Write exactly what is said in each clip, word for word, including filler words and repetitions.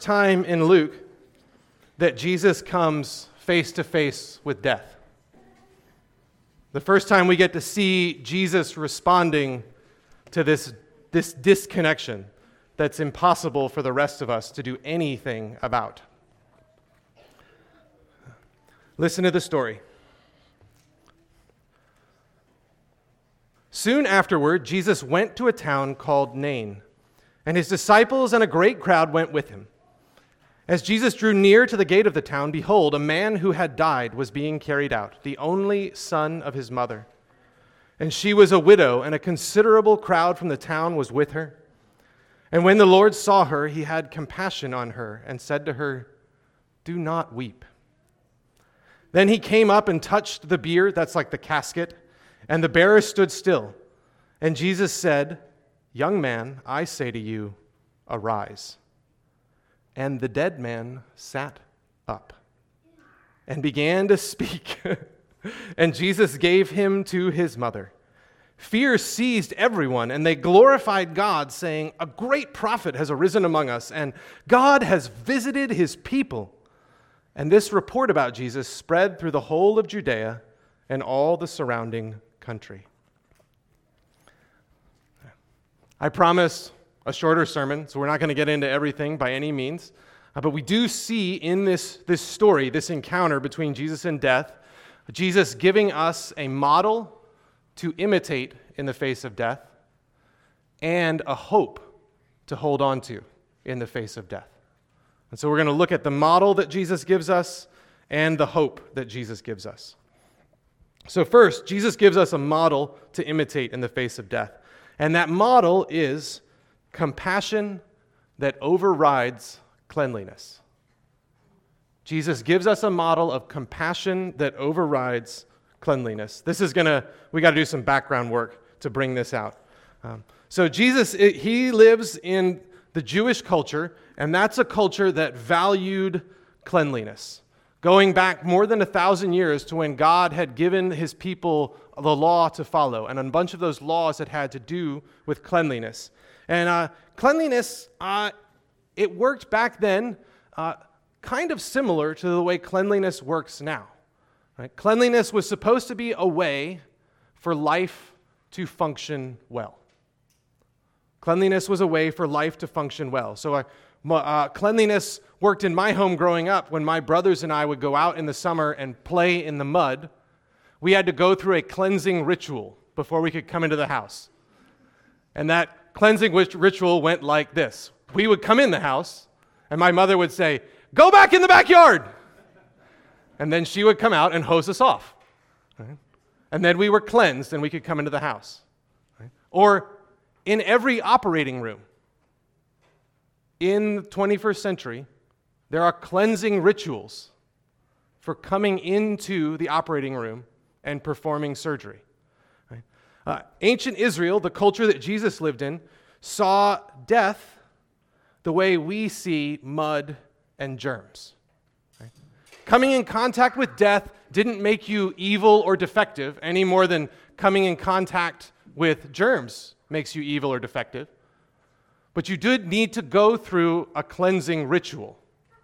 time in Luke that Jesus comes face to face with death. The first time we get to see Jesus responding to this, this disconnection that's impossible for the rest of us to do anything about. Listen to the story. Soon afterward, Jesus went to a town called Nain, and his disciples and a great crowd went with him. As Jesus drew near to the gate of the town, behold, a man who had died was being carried out, the only son of his mother. And she was a widow, and a considerable crowd from the town was with her. And when the Lord saw her, he had compassion on her and said to her, "Do not weep." Then he came up and touched the bier, that's like the casket, and the bearer stood still. And Jesus said, "Young man, I say to you, arise." And the dead man sat up and began to speak. And Jesus gave him to his mother. Fear seized everyone, and they glorified God, saying, "A great prophet has arisen among us, and God has visited his people." And this report about Jesus spread through the whole of Judea and all the surrounding country. I promised a shorter sermon, so we're not going to get into everything by any means. Uh, but we do see in this, this story, this encounter between Jesus and death, Jesus giving us a model to imitate in the face of death and a hope to hold on to in the face of death. And so we're going to look at the model that Jesus gives us and the hope that Jesus gives us. So first, Jesus gives us a model to imitate in the face of death. And that model is compassion that overrides cleanliness. Jesus gives us a model of compassion that overrides cleanliness. This is going to, we got to do some background work to bring this out. Um, so Jesus, it, he lives in the Jewish culture, and that's a culture that valued cleanliness. Going back more than a thousand years to when God had given his people the law to follow, and a bunch of those laws that had to do with cleanliness. And uh, cleanliness, uh, it worked back then uh, kind of similar to the way cleanliness works now. Right? Cleanliness was supposed to be a way for life to function well. Cleanliness was a way for life to function well. So uh, uh, cleanliness worked in my home growing up. When my brothers and I would go out in the summer and play in the mud, we had to go through a cleansing ritual before we could come into the house. And that cleansing ritual went like this. We would come in the house, and my mother would say, "Go back in the backyard!" And then she would come out and hose us off. Right? And then we were cleansed, and we could come into the house. Right? Or in every operating room, in the twenty-first century, there are cleansing rituals for coming into the operating room and performing surgery. Right? Uh, ancient Israel, the culture that Jesus lived in, saw death the way we see mud and germs. Right? Coming in contact with death didn't make you evil or defective any more than coming in contact with germs makes you evil or defective. But you did need to go through a cleansing ritual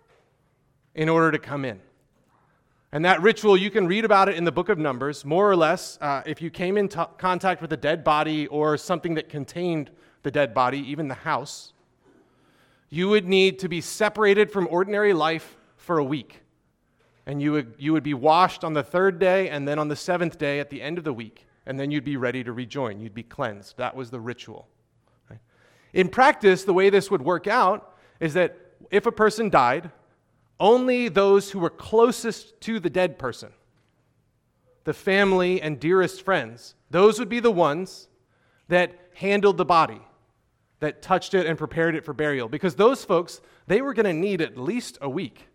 in order to come in. And that ritual, you can read about it in the book of Numbers. More or less, uh, if you came in t- contact with a dead body or something that contained the dead body, even the house, you would need to be separated from ordinary life for a week. And you would, you would be washed on the third day and then on the seventh day at the end of the week. And then you'd be ready to rejoin. You'd be cleansed. That was the ritual. Right? In practice, the way this would work out is that if a person died, only those who were closest to the dead person, the family and dearest friends, those would be the ones that handled the body, that touched it and prepared it for burial. Because those folks, they were going to need at least a week,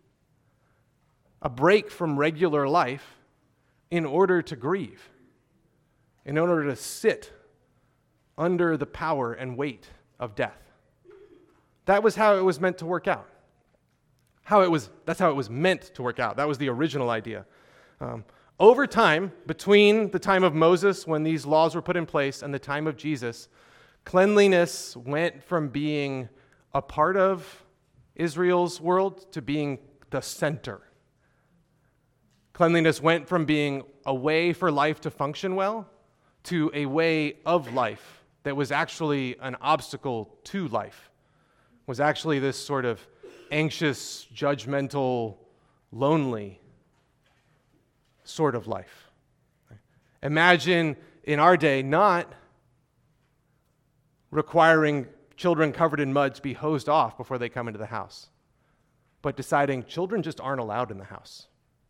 a break from regular life in order to grieve, in order to sit under the power and weight of death. That was how it was meant to work out. How it was, that's how it was meant to work out. That was the original idea. Um, over time, between the time of Moses, when these laws were put in place, and the time of Jesus, cleanliness went from being a part of Israel's world to being the center. Cleanliness went from being a way for life to function well to a way of life that was actually an obstacle to life, was actually this sort of anxious, judgmental, lonely sort of life. Imagine in our day not requiring children covered in mud to be hosed off before they come into the house, but deciding children just aren't allowed in the house.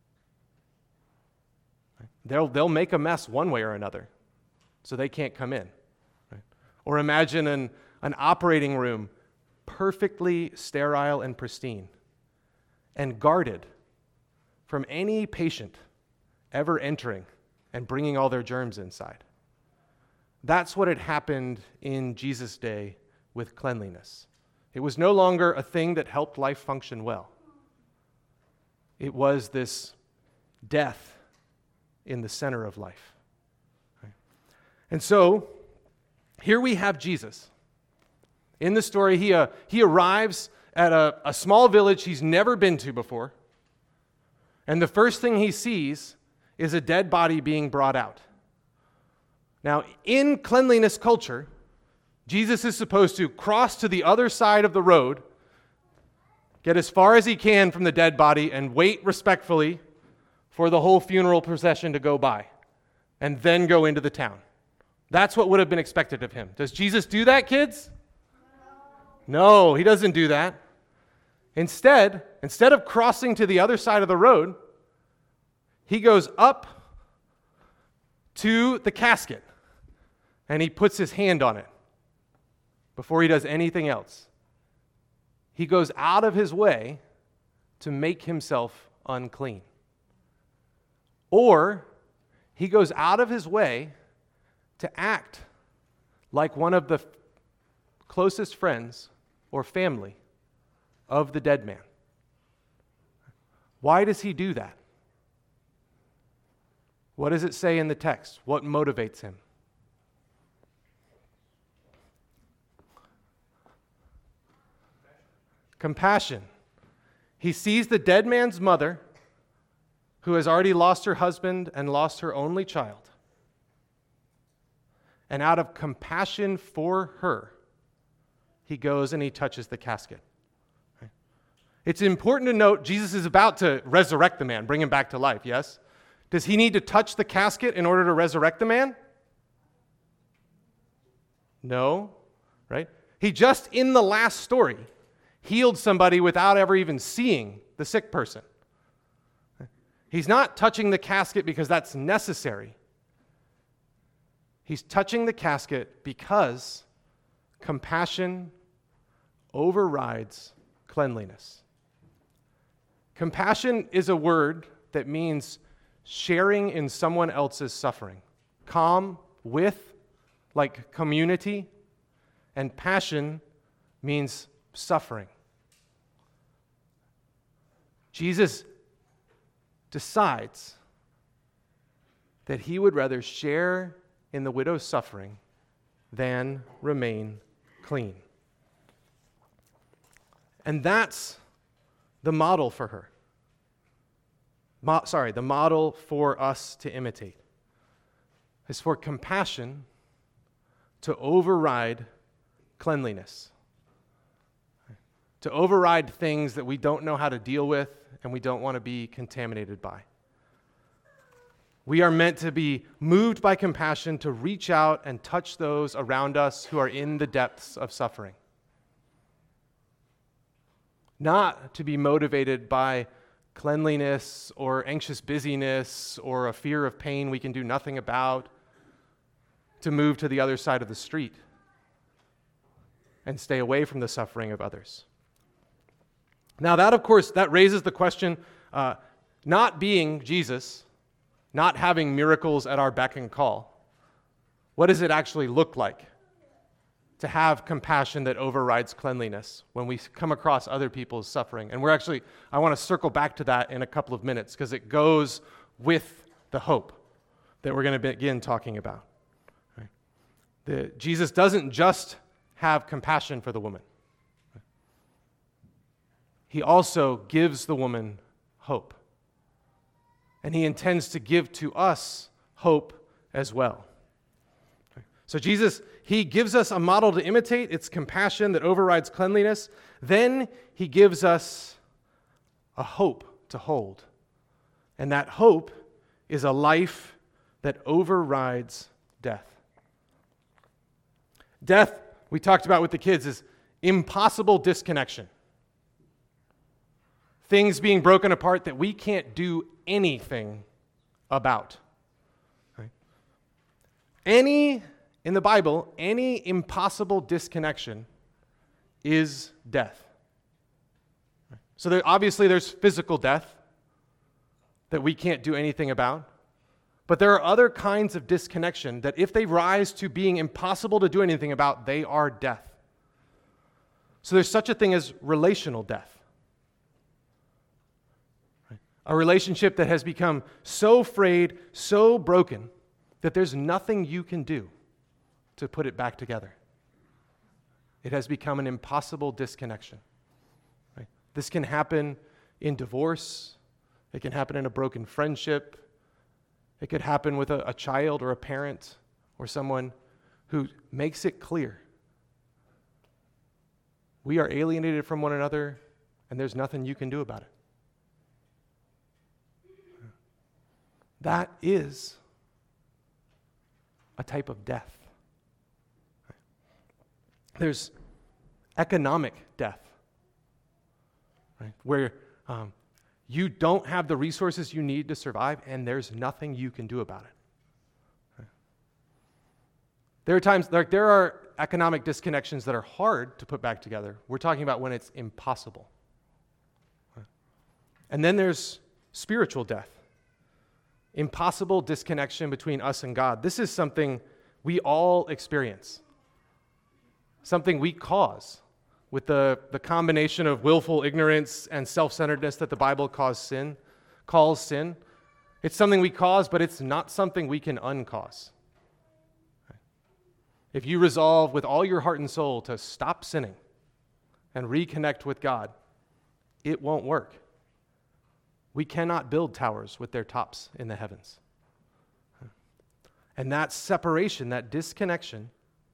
They'll, they'll make a mess one way or another, so they can't come in. Right? Or imagine an, an operating room perfectly sterile and pristine and guarded from any patient ever entering and bringing all their germs inside. That's what had happened in Jesus' day with cleanliness. It was no longer a thing that helped life function well. It was this death in the center of life. Right? And so, here we have Jesus. In the story, he, uh, he arrives at a, a small village he's never been to before, and the first thing he sees is a dead body being brought out. Now, in cleanliness culture, Jesus is supposed to cross to the other side of the road, get as far as he can from the dead body, and wait respectfully for the whole funeral procession to go by, and then go into the town. That's what would have been expected of him. Does Jesus do that, kids? No, he doesn't do that. Instead, instead of crossing to the other side of the road, he goes up to the casket, and he puts his hand on it before he does anything else. He goes out of his way to make himself unclean. Or he goes out of his way to act like one of the f- closest friends or family of the dead man. Why does he do that? What does it say in the text? What motivates him? Compassion. He sees the dead man's mother, who has already lost her husband and lost her only child. And out of compassion for her, he goes and he touches the casket. It's important to note Jesus is about to resurrect the man, bring him back to life, yes? Does he need to touch the casket in order to resurrect the man? No, right? He just, in the last story, healed somebody without ever even seeing the sick person. He's not touching the casket because that's necessary. He's touching the casket because compassion overrides cleanliness. Compassion is a word that means sharing in someone else's suffering. Com, with, like community, and passion means suffering. Jesus decides that he would rather share in the widow's suffering than remain clean. And that's the model for her. Mo- sorry, the model for us to imitate is for compassion to override cleanliness, to override things that we don't know how to deal with and we don't want to be contaminated by. We are meant to be moved by compassion to reach out and touch those around us who are in the depths of suffering. Not to be motivated by cleanliness or anxious busyness or a fear of pain we can do nothing about, to move to the other side of the street and stay away from the suffering of others. Now that, of course, that raises the question, uh, not being Jesus, not having miracles at our beck and call, what does it actually look like to have compassion that overrides cleanliness when we come across other people's suffering? And we're actually, I want to circle back to that in a couple of minutes because it goes with the hope that we're going to begin talking about. Right? The, Jesus doesn't just have compassion for the woman. he also gives the woman hope. And he intends to give to us hope as well. So Jesus, he gives us a model to imitate. It's compassion that overrides cleanliness. Then he gives us a hope to hold. And that hope is a life that overrides death. Death, we talked about with the kids, is impossible disconnection. Things being broken apart that we can't do anything about. Right? Any, in the Bible, any impossible disconnection is death. Right? So there, obviously there's physical death that we can't do anything about. But there are other kinds of disconnection that if they rise to being impossible to do anything about, they are death. So there's such a thing as relational death. A relationship that has become so frayed, so broken, that there's nothing you can do to put it back together. It has become an impossible disconnection. Right? This can happen in divorce. It can happen in a broken friendship. It could happen with a, a child or a parent or someone who makes it clear. We are alienated from one another, and there's nothing you can do about it. That is a type of death. There's economic death, right? Where um, you don't have the resources you need to survive, and there's nothing you can do about it. Right? There are times, like there are economic disconnections that are hard to put back together. We're talking about when it's impossible. Right? And then there's spiritual death. Impossible disconnection between us and God. This is something we all experience. Something we cause with the, the combination of willful ignorance and self-centeredness that the Bible calls sin, calls sin. It's something we cause, but it's not something we can uncause. If you resolve with all your heart and soul to stop sinning and reconnect with God, it won't work. We cannot build towers with their tops in the heavens. And that separation, that disconnection,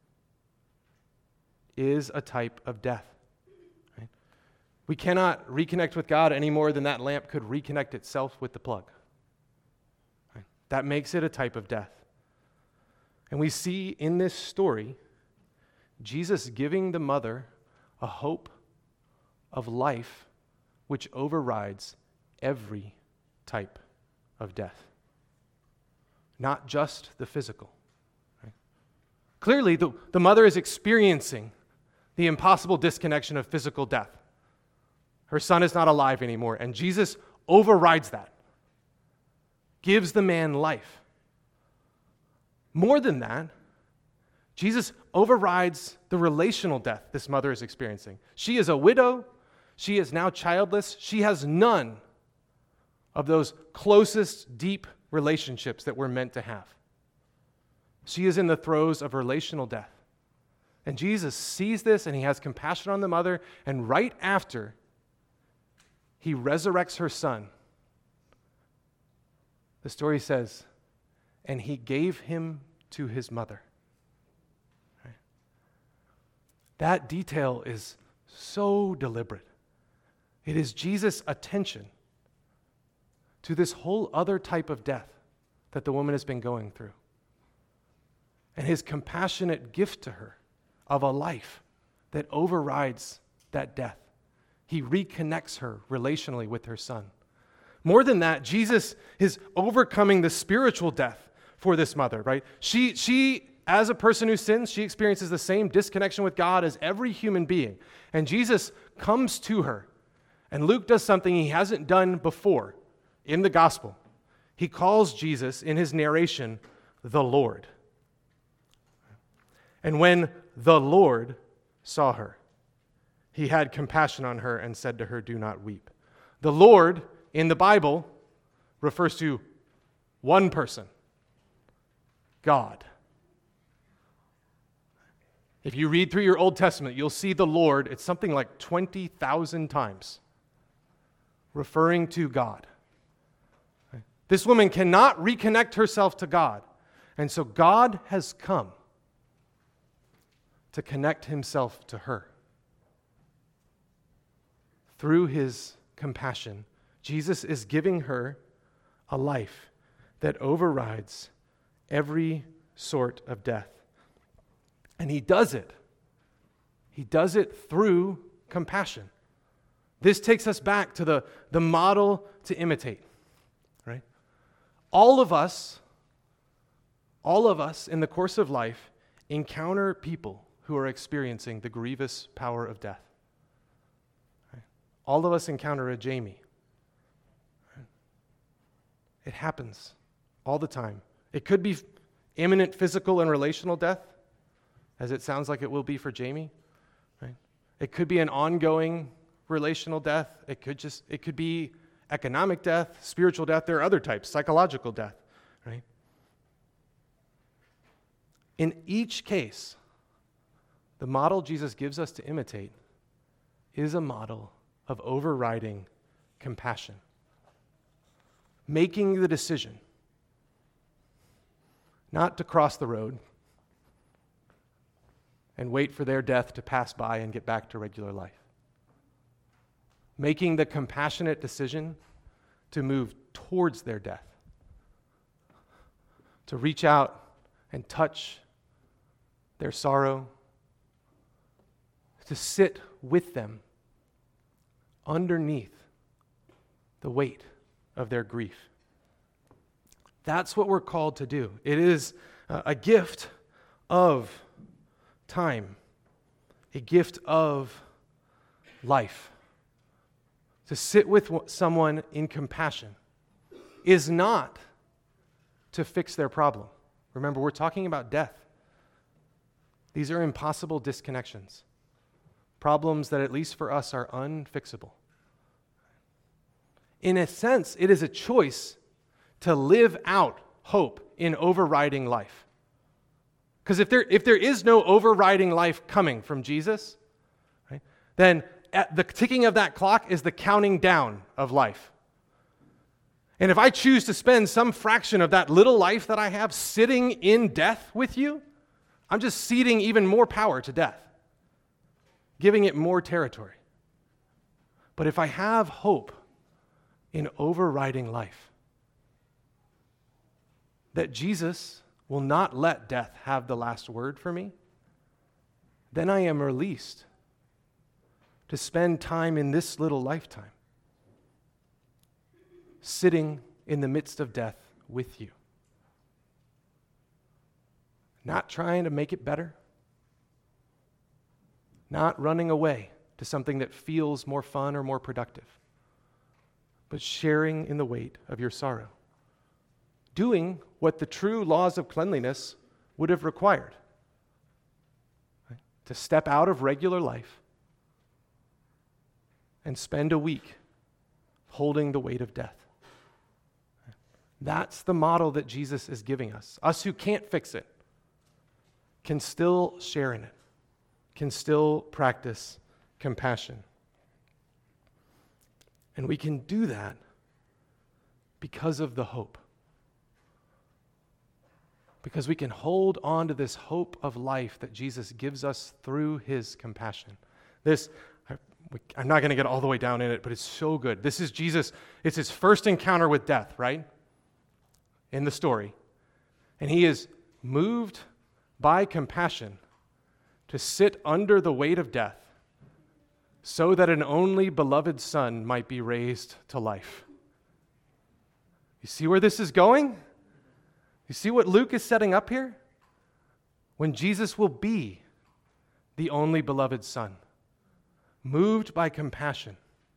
is a type of death. Right? We cannot reconnect with God any more than that lamp could reconnect itself with the plug. Right? That makes it a type of death. And we see in this story Jesus giving the mother a hope of life which overrides every type of death, not just the physical. Right? Clearly, the, the mother is experiencing the impossible disconnection of physical death. Her son is not alive anymore, and Jesus overrides that, gives the man life. More than that, Jesus overrides the relational death this mother is experiencing. She is a widow. She is now childless. She has none of those closest, deep relationships that we're meant to have. She is in the throes of relational death. And Jesus sees this, and he has compassion on the mother, and right after, he resurrects her son. The story says, and he gave him to his mother. Right? That detail is so deliberate. It is Jesus' attention to this whole other type of death that the woman has been going through. And his compassionate gift to her of a life that overrides that death. He reconnects her relationally with her son. More than that, Jesus is overcoming the spiritual death for this mother, right? She, she, as a person who sins, she experiences the same disconnection with God as every human being. And Jesus comes to her, and Luke does something he hasn't done before in the gospel. He calls Jesus, in his narration, the Lord. And when the Lord saw her, he had compassion on her and said to her, "Do not weep." The Lord in the Bible refers to one person, God. If you read through your Old Testament, you'll see the Lord, it's something like twenty thousand times, referring to God. This woman cannot reconnect herself to God. And so God has come to connect himself to her. Through his compassion, Jesus is giving her a life that overrides every sort of death. And he does it. He does it through compassion. This takes us back to the, the model to imitate, right? All of us, all of us in the course of life encounter people who are experiencing the grievous power of death. Right? All of us encounter a Jamie. Right? It happens all the time. It could be imminent physical and relational death, as it sounds like it will be for Jamie. Right? It could be an ongoing relational death. It could just it could be economic death, spiritual death. There are other types, psychological death, right? In each case, the model Jesus gives us to imitate is a model of overriding compassion. Making the decision not to cross the road and wait for their death to pass by and get back to regular life. Making the compassionate decision to move towards their death, to reach out and touch their sorrow, to sit with them underneath the weight of their grief. That's what we're called to do. It is a gift of time, a gift of life. To sit with someone in compassion is not to fix their problem. Remember, we're talking about death. These are impossible disconnections, problems that, at least for us, are unfixable. In a sense, it is a choice to live out hope in overriding life. Because if there, if there is no overriding life coming from Jesus, right, then at the ticking of that clock is the counting down of life. And if I choose to spend some fraction of that little life that I have sitting in death with you, I'm just ceding even more power to death, giving it more territory. But if I have hope in overriding life, that Jesus will not let death have the last word for me, then I am released to spend time in this little lifetime, sitting in the midst of death with you. Not trying to make it better, not running away to something that feels more fun or more productive, but sharing in the weight of your sorrow. Doing what the true laws of cleanliness would have required. Right? To step out of regular life and spend a week holding the weight of death. That's the model that Jesus is giving us. Us who can't fix it can still share in it, can still practice compassion. And we can do that because of the hope. Because we can hold on to this hope of life that Jesus gives us through his compassion. This, I, I'm not going to get all the way down in it, but it's so good. This is Jesus, it's his first encounter with death, right? In the story. And he is moved by compassion to sit under the weight of death so that an only beloved son might be raised to life. You see where this is going? You see what Luke is setting up here? When Jesus will be the only beloved son, moved by compassion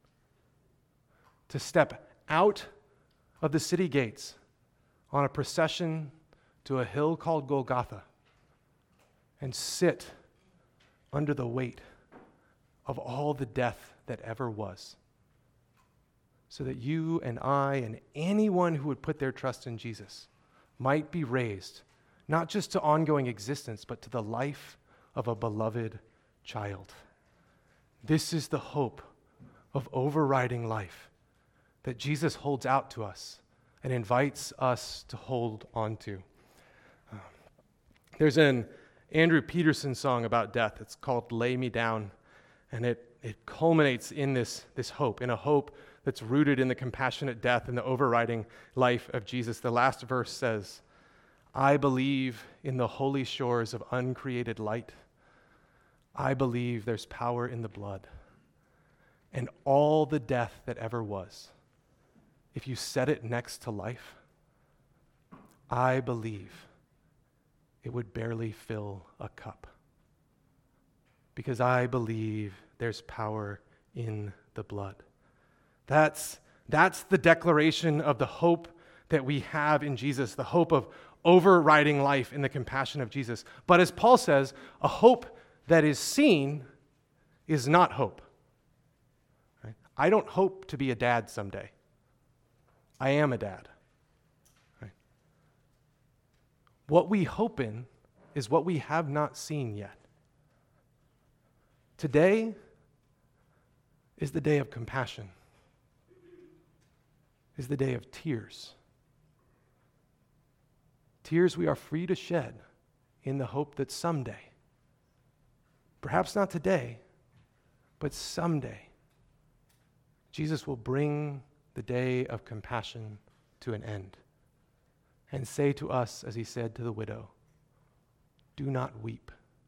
to step out of the city gates on a procession to a hill called Golgotha and sit under the weight of all the death that ever was, so that you and I and anyone who would put their trust in Jesus might be raised, not just to ongoing existence, but to the life of a beloved child. This is the hope of overriding life that Jesus holds out to us and invites us to hold on to. Um, there's an Andrew Peterson song about death. It's called Lay Me Down, and it, it culminates in this, this hope, in a hope that's rooted in the compassionate death and the overriding life of Jesus. The last verse says, I believe in the holy shores of uncreated light. I believe there's power in the blood. And all the death that ever was, if you set it next to life, I believe it would barely fill a cup. Because I believe there's power in the blood. That's, that's the declaration of the hope that we have in Jesus, the hope of overriding life in the compassion of Jesus. But as Paul says, a hope that is seen is not hope. Right? I don't hope to be a dad someday. I am a dad. Right? What we hope in is what we have not seen yet. Today is the day of compassion, is the day of tears. Tears we are free to shed in the hope that someday, perhaps not today, but someday, Jesus will bring the day of compassion to an end and say to us, as he said to the widow, do not weep.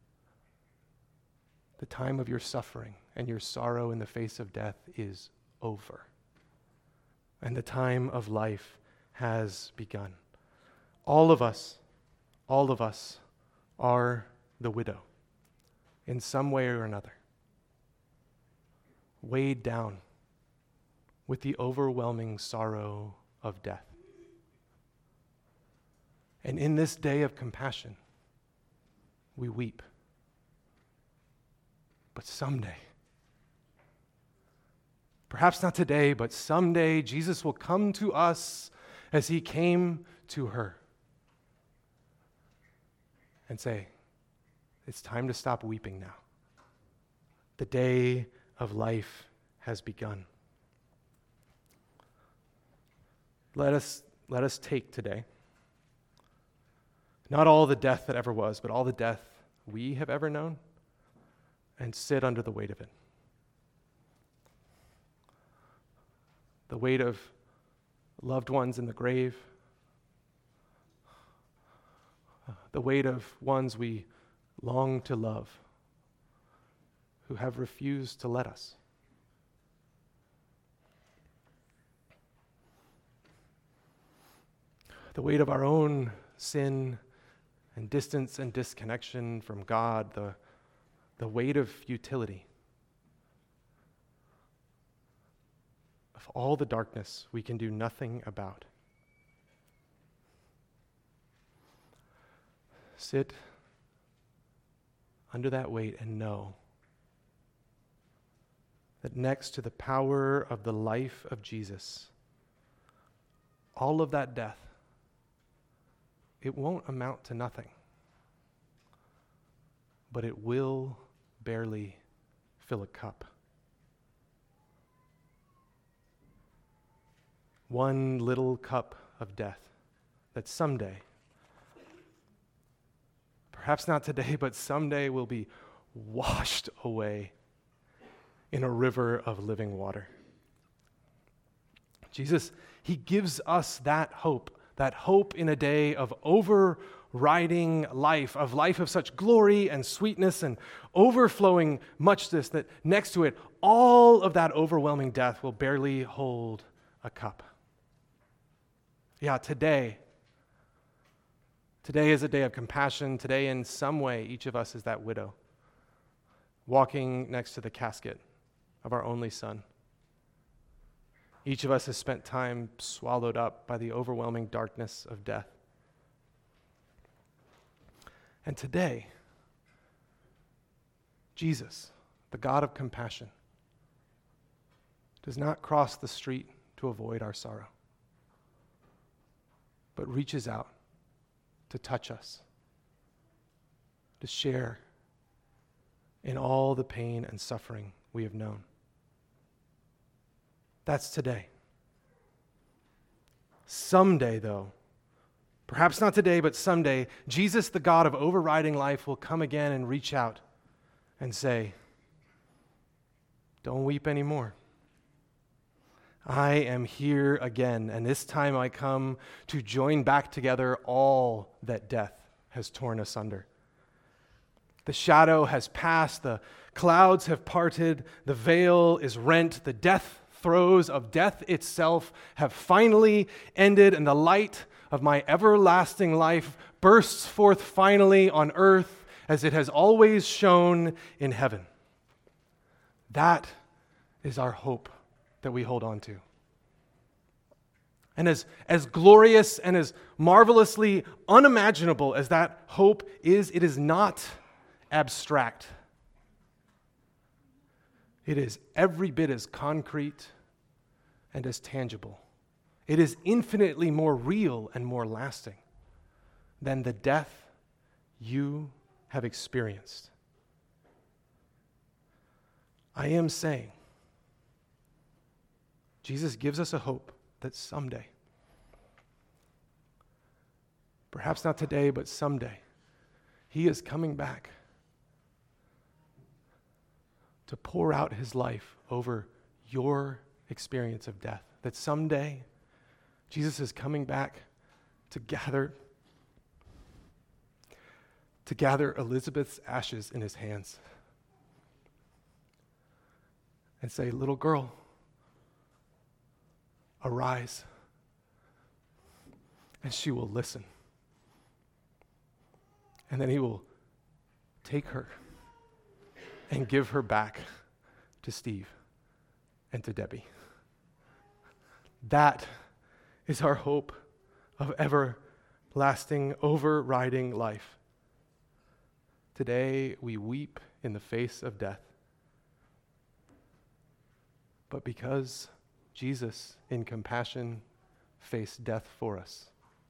The time of your suffering and your sorrow in the face of death is over, and the time of life has begun. All of us, all of us are the widow in some way or another, weighed down with the overwhelming sorrow of death. And in this day of compassion, we weep. But someday, perhaps not today, but someday, Jesus will come to us as he came to her and say, it's time to stop weeping now. The day of life has begun. Let us, let us take today, not all the death that ever was, but all the death we have ever known, and sit under the weight of it. The weight of loved ones in the grave, the weight of ones we long to love, who have refused to let us. The weight of our own sin and distance and disconnection from God, the, the weight of futility, of all the darkness we can do nothing about. Sit under that weight and know that next to the power of the life of Jesus, all of that death, it won't amount to nothing, but it will barely fill a cup. One little cup of death that someday, perhaps not today, but someday will be washed away in a river of living water. Jesus, he gives us that hope, that hope in a day of overriding life, of life of such glory and sweetness and overflowing muchness that next to it, all of that overwhelming death will barely hold a cup. Yeah, today, today is a day of compassion. Today, in some way, each of us is that widow walking next to the casket of our only son. Each of us has spent time swallowed up by the overwhelming darkness of death. And today, Jesus, the God of compassion, does not cross the street to avoid our sorrow, but reaches out to touch us, to share in all the pain and suffering we have known. That's today. Someday, though, perhaps not today, but someday, Jesus, the God of overriding life, will come again and reach out and say, don't weep anymore. I am here again, and this time I come to join back together all that death has torn asunder. The shadow has passed, the clouds have parted, the veil is rent, the death throes of death itself have finally ended, and the light of my everlasting life bursts forth finally on earth as it has always shone in heaven. That is our hope that we hold on to. And as, as glorious and as marvelously unimaginable as that hope is, it is not abstract. It is every bit as concrete and as tangible. It is infinitely more real and more lasting than the death you have experienced. I am saying, Jesus gives us a hope that someday, perhaps not today, but someday, he is coming back to pour out his life over your experience of death. That someday, Jesus is coming back to gather to gather Elizabeth's ashes in his hands and say, little girl, arise. And she will listen. And then he will take her and give her back to Steve and to Debbie. That is our hope of everlasting, overriding life. Today we weep in the face of death. But because Jesus, in compassion, faced death for us,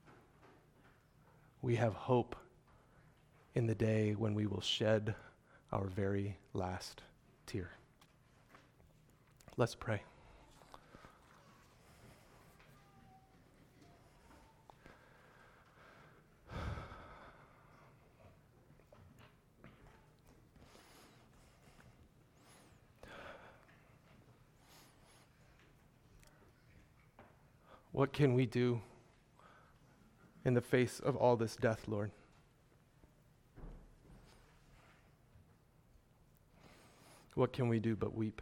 we have hope in the day when we will shed our very last tear. Let's pray. What can we do in the face of all this death, Lord? What can we do but weep?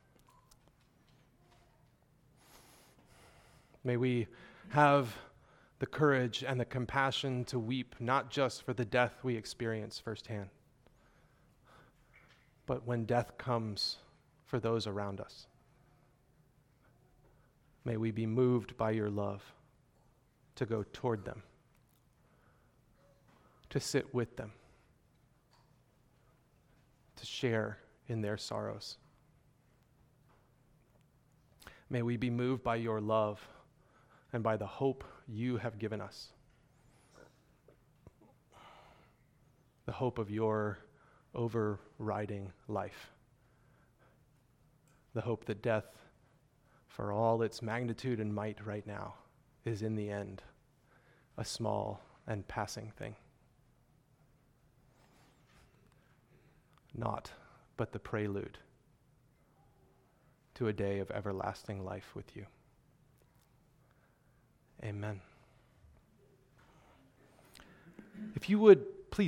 May we have the courage and the compassion to weep, not just for the death we experience firsthand, but when death comes for those around us. May we be moved by your love to go toward them, to sit with them, to share in their sorrows. May we be moved by your love and by the hope you have given us, the hope of your overriding life, the hope that death, for all its magnitude and might right now, is in the end a small and passing thing. Not but the prelude to a day of everlasting life with you. Amen. If you would